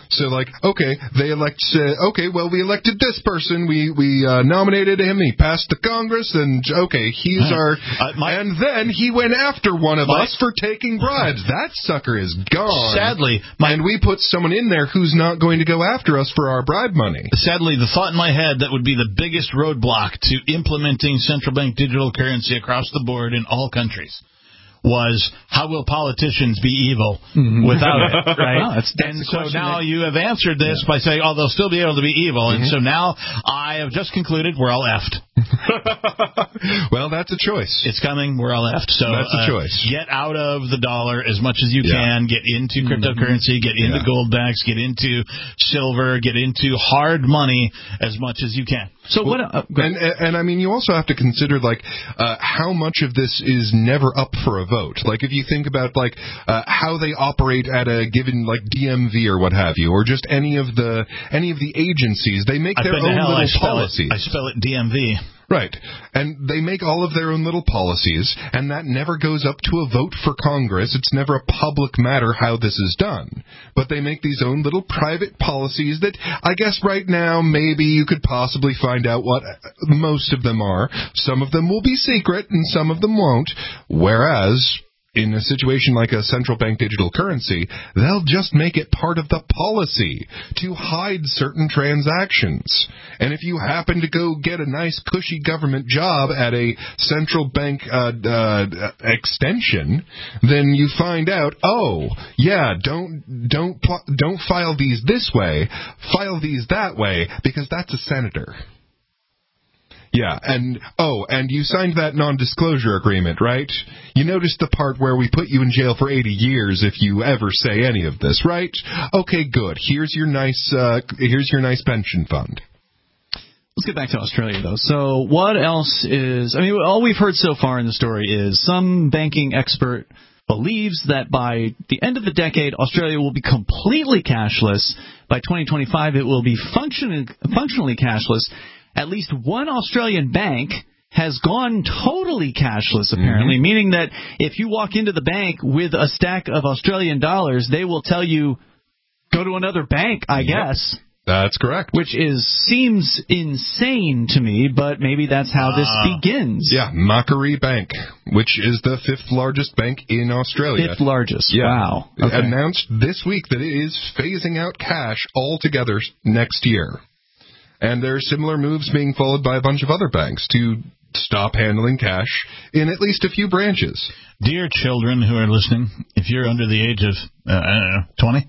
So, like, okay, they elect, uh, okay, well, we elected this person, we we uh, nominated him, he passed the Congress, and, okay, he's our, uh, my, and then he went after one of my, us for taking bribes. That sucker is gone. Sadly. My, and we put someone in there who's not going to go after us for our bribe money. Sadly, the thought in my head that would be the biggest roadblock to implementing central bank digital currency across the board in all countries was, how will politicians be evil mm-hmm. without it, right? Well, that's, that's and so now that... you have answered this yeah. by saying, oh, they'll still be able to be evil. Mm-hmm. And so now I have just concluded we're all effed. Well, that's a choice. It's coming. We're all effed. So that's a uh, choice. Get out of the dollar as much as you yeah. can. Get into cryptocurrency. Get into yeah. gold backs. Get into silver. Get into hard money as much as you can. So well, what? Uh, and, and and I mean, you also have to consider like uh, how much of this is never up for a vote. Like if you think about like uh, how they operate at a given like D M V or what have you, or just any of the any of the agencies, they make I've their been own to hell, little I spell policies. It, I spell it D M V. Right. And they make all of their own little policies, and that never goes up to a vote for Congress. It's never a public matter how this is done. But they make these own little private policies that I guess right now maybe you could possibly find out what most of them are. Some of them will be secret, and some of them won't. Whereas in a situation like a central bank digital currency, they'll just make it part of the policy to hide certain transactions. And if you happen to go get a nice cushy government job at a central bank uh, uh, extension, then you find out, oh, yeah, don't don't don't file these this way, file these that way, because that's a senator. Yeah, and, oh, and you signed that non-disclosure agreement, right? You noticed the part where we put you in jail for eighty years if you ever say any of this, right? Okay, good. Here's your nice, uh, here's your nice pension fund. Let's get back to Australia, though. So what else is, I mean, all we've heard so far in the story is some banking expert believes that by the end of the decade, Australia will be completely cashless. By twenty twenty-five, it will be function- functionally cashless. At least one Australian bank has gone totally cashless, apparently, mm-hmm. meaning that if you walk into the bank with a stack of Australian dollars, they will tell you, go to another bank, I yep. guess. That's correct. Which is seems insane to me, but maybe that's how uh, this begins. Yeah, Macquarie Bank, which is the fifth largest bank in Australia. Fifth largest, yeah. Wow. It okay. announced this week that it is phasing out cash altogether next year. And there are similar moves being followed by a bunch of other banks to stop handling cash in at least a few branches. Dear children who are listening, if you're under the age of, uh, I don't know, twenty,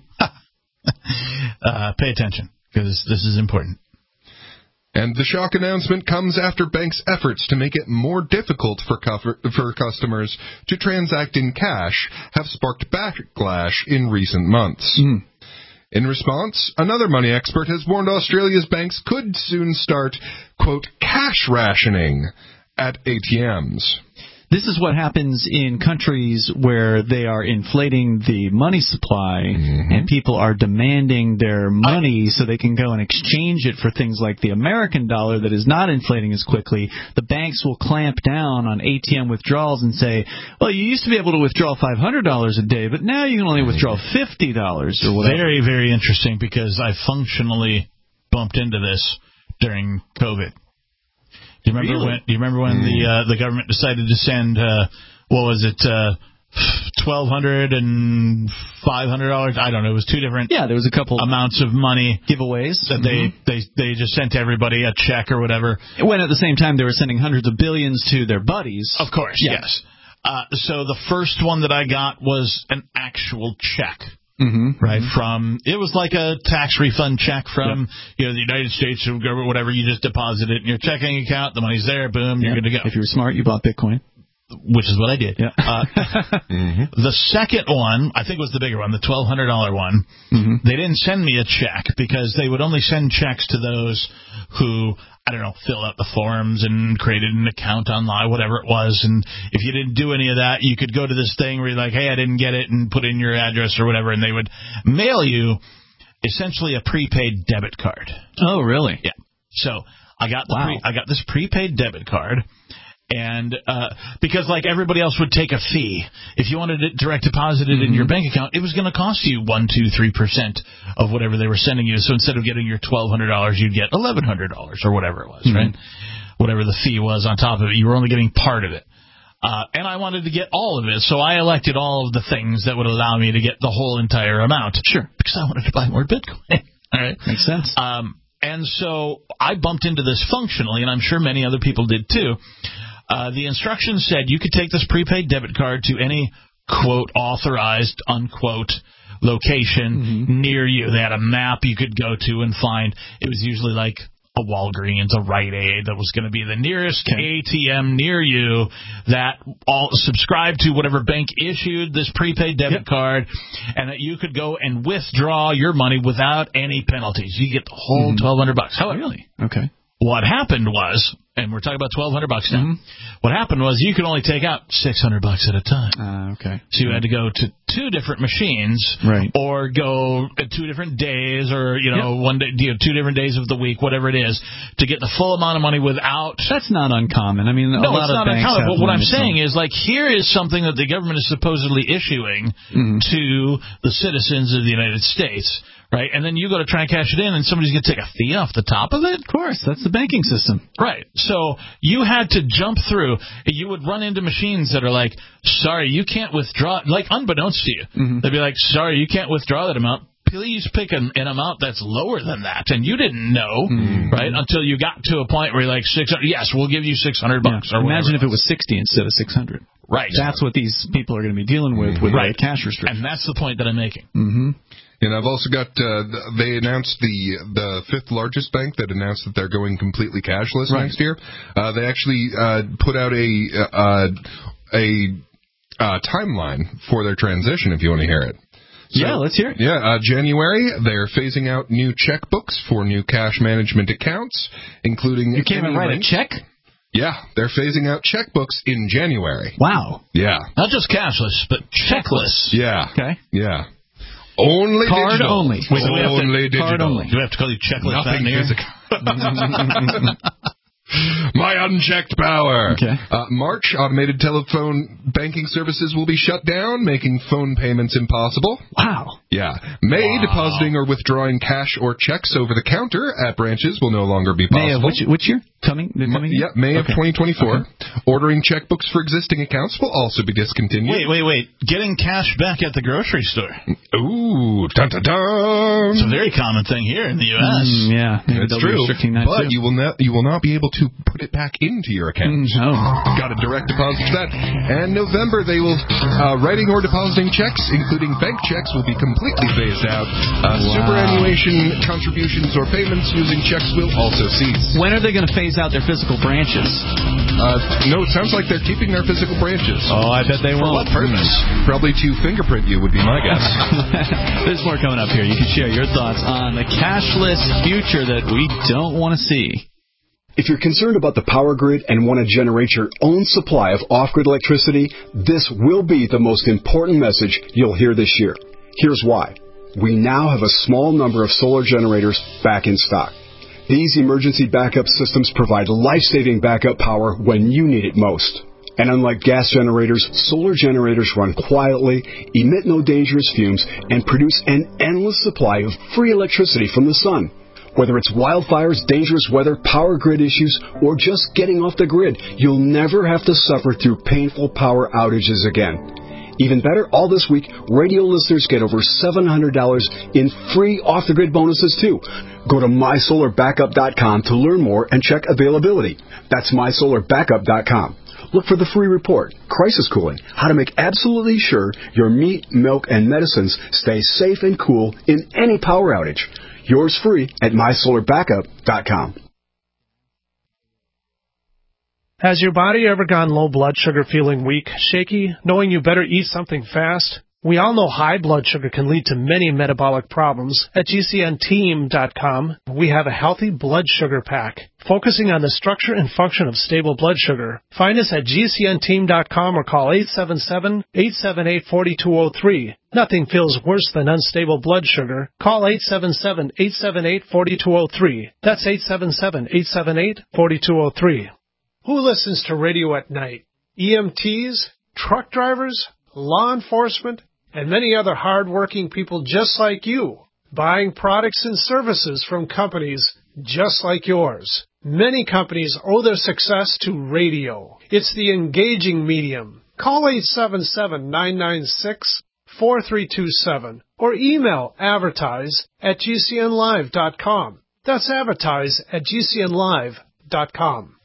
uh, pay attention, because this is important. And the shock announcement comes after banks' efforts to make it more difficult for co- for customers to transact in cash have sparked backlash in recent months. Mm. In response, another money expert has warned Australia's banks could soon start, quote, cash rationing at A T Ms. This is what happens in countries where they are inflating the money supply mm-hmm. and people are demanding their money so they can go and exchange it for things like the American dollar that is not inflating as quickly. The banks will clamp down on A T M withdrawals and say, well, you used to be able to withdraw five hundred dollars a day, but now you can only withdraw fifty dollars or whatever. Very, very interesting, because I functionally bumped into this during COVID. Do you remember really? when? Do you remember when mm. the uh, the government decided to send uh, what was it, uh, twelve hundred and five hundred dollars? I don't know. It was two different. Yeah, there was a couple amounts of money giveaways that mm-hmm. they, they they just sent to everybody a check or whatever. When at the same time they were sending hundreds of billions to their buddies. Of course, yeah. yes. Uh, so the first one that I got was an actual check. Mm-hmm. Right, mm-hmm. from, it was like a tax refund check from, yep. you know, the United States or whatever. You just deposit it in your checking account, the money's there, boom, yep. you're good to go. If you were smart, you bought Bitcoin. Which is what I did. Yeah. uh, mm-hmm. The second one, I think was the bigger one, the twelve hundred dollars one, mm-hmm. they didn't send me a check because they would only send checks to those who, I don't know, fill out the forms and created an account online, whatever it was. And if you didn't do any of that, you could go to this thing where you're like, hey, I didn't get it, and put in your address or whatever, and they would mail you essentially a prepaid debit card. Oh, really? Yeah. So I got the wow. pre- I got this prepaid debit card, And uh, because, like, everybody else would take a fee. If you wanted it direct deposited mm-hmm. in your bank account, it was going to cost you one, two, three percent of whatever they were sending you. So instead of getting your twelve hundred dollars, you'd get eleven hundred dollars or whatever it was, mm-hmm. right? Whatever the fee was on top of it. You were only getting part of it. Uh, and I wanted to get all of it, so I elected all of the things that would allow me to get the whole entire amount. Sure. Because I wanted to buy more Bitcoin. All right? Makes sense. Um, and so I bumped into this functionally, and I'm sure many other people did too. Uh, the instructions said you could take this prepaid debit card to any, quote, authorized, unquote, location mm-hmm. near you. They had a map you could go to and find. It was usually like a Walgreens, a Rite Aid, that was going to be the nearest okay. A T M near you that all subscribed to whatever bank issued this prepaid debit yep. card, and that you could go and withdraw your money without any penalties. You get the whole mm-hmm. twelve hundred bucks. However, really? Okay. What happened was, and we're talking about twelve hundred bucks now. Mm-hmm. What happened was you could only take out six hundred bucks at a time. Uh, okay. So you had to go to two different machines, right. or go two different days, or you know, yep. one day, you know, two different days of the week, whatever it is, to get the full amount of money without. That's not uncommon. I mean, a no, lot it's of not banks uncommon. But what I'm saying on. is, like, here is something that the government is supposedly issuing mm-hmm. to the citizens of the United States. Right, and then you go to try and cash it in, and somebody's going to take a fee off the top of it? Of course, that's the banking system. Right, so you had to jump through. You would run into machines that are like, sorry, you can't withdraw, like unbeknownst to you. Mm-hmm. They'd be like, sorry, you can't withdraw that amount. Please pick an, an amount that's lower than that. And you didn't know, mm-hmm. right, until you got to a point where you're like, six hundred, yes, we'll give you six hundred bucks. Yeah. Or imagine if it was sixty instead of six hundred. Right. That's what these people are going to be dealing with with right. cash restrictions. And that's the point that I'm making. Mm-hmm. And I've also got, uh, they announced the the fifth largest bank that announced that they're going completely cashless right. next year. Uh, they actually uh, put out a uh, a uh, timeline for their transition, if you want to hear it. So, yeah, let's hear it. Yeah, uh, January, they're phasing out new checkbooks for new cash management accounts, including... You can't even write a check? Yeah, they're phasing out checkbooks in January. Wow. Yeah. Not just cashless, but checkless. Yeah. Okay. Yeah. Only card digital. only. Wait, do we have to, only digital. Card only. Do we have to call you checklist? Nothing physical. My unchecked power. Okay. Uh, March, automated telephone banking services will be shut down, making phone payments impossible. Wow. Yeah. May, wow. depositing or withdrawing cash or checks over the counter at branches will no longer be possible. May of which, which year? Coming? coming yeah, May okay. of twenty twenty-four. Okay. Ordering checkbooks for existing accounts will also be discontinued. Wait, wait, wait. Getting cash back at the grocery store. Ooh, dun dun dun. It's a very common thing here in the U S Mm, yeah, it's true. But too. you will not you will not be able to put it back into your account. Mm, no. Got a direct deposit for that. And November, they will uh, writing or depositing checks, including bank checks, will be completely phased out. Uh, wow. Superannuation contributions or payments using checks will also cease. When are they going to phase out their physical branches? Uh, no, it sounds like they're keeping their physical branches. Oh, I bet they for won't. For what purpose? Probably to fingerprint you would be my guess. There's more coming up here. You can share your thoughts on the cashless future that we don't want to see. If you're concerned about the power grid and want to generate your own supply of off-grid electricity, this will be the most important message you'll hear this year. Here's why. We now have a small number of solar generators back in stock. These emergency backup systems provide life-saving backup power when you need it most. And unlike gas generators, solar generators run quietly, emit no dangerous fumes, and produce an endless supply of free electricity from the sun. Whether it's wildfires, dangerous weather, power grid issues, or just getting off the grid, you'll never have to suffer through painful power outages again. Even better, all this week, radio listeners get over seven hundred dollars in free off-the-grid bonuses, too. Go to my solar backup dot com to learn more and check availability. That's my solar backup dot com. Look for the free report, Crisis Cooling, how to make absolutely sure your meat, milk, and medicines stay safe and cool in any power outage. Yours free at my solar backup dot com. Has your body ever gone low blood sugar, feeling weak, shaky, knowing you better eat something fast? We all know high blood sugar can lead to many metabolic problems. At G C N team dot com, we have a healthy blood sugar pack, focusing on the structure and function of stable blood sugar. Find us at G C N team dot com or call eight seven seven, eight seven eight, four two zero three. Nothing feels worse than unstable blood sugar. Call eight seven seven, eight seven eight, four two zero three. That's eight seven seven, eight seven eight, four two zero three. Who listens to radio at night? E M Ts, truck drivers, law enforcement, and many other hard-working people just like you, buying products and services from companies just like yours. Many companies owe their success to radio. It's the engaging medium. Call eight seven seven, nine nine six, four three two seven or email advertise at g c n live dot com. That's advertise at g c n live dot com.